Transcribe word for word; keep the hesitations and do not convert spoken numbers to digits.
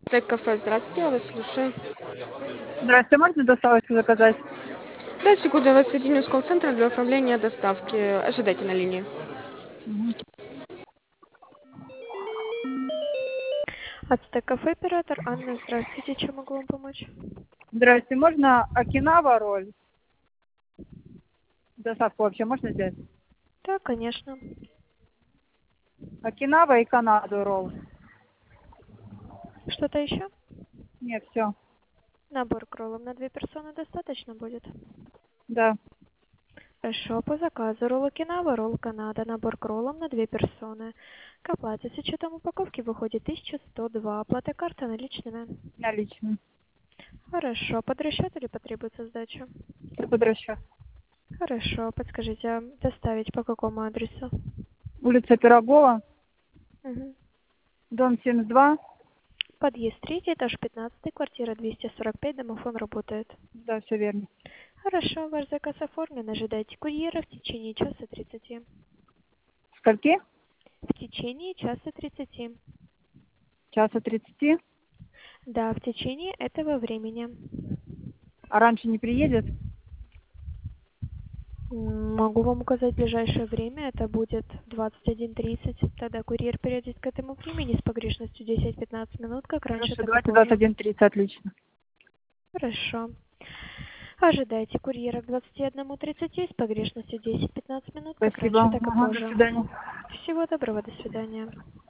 Тек кафе, здравствуйте, я вас слушаю. Здравствуйте, можно доставочку заказать? Да, секунду, я вас соединю с колл-центром для оформления доставки. Ожидайте на линии. Мгм. Ацтек кафе, оператор Анна, здравствуйте, чем могу вам помочь? Здравствуйте, можно окинава роль? Доставку вообще можно сделать? Да, конечно. Окинава и Канаду ролл. Что-то еще? Нет, все. Набор к роллам на две персоны достаточно будет? Да. Хорошо, по заказу ролл Окинава, ролл Канада, набор к роллам на две персоны. К оплате с учетом упаковки выходит тысяча сто два, оплата карта наличными. Наличные. Хорошо, под расчет или потребуется сдача? Под расчет. Хорошо, подскажите, а доставить по какому адресу? Улица Пирогова, Угу. дом семьдесят два. Подъезд третий, этаж пятнадцатый, квартира двести сорок пять, домофон работает. Да, все верно. Хорошо, ваш заказ оформлен. Ожидайте курьера в течение часа тридцати. Скольки? В течение часа тридцати. Часа тридцати. Да, в течение этого времени. А раньше не приедет? М, Могу вам указать ближайшее время. Это будет двадцать один тридцать. Тогда курьер перейдет к этому времени с погрешностью десять-пятнадцать минут, как раньше, Хорошо, так и давайте двадцать позже. один тридцать, отлично. Хорошо. Ожидайте курьера к двадцати одному тридцати с погрешностью десять-пятнадцать минут, как Спасибо. раньше, так и Ага, до позже. свидания. Всего доброго, до свидания.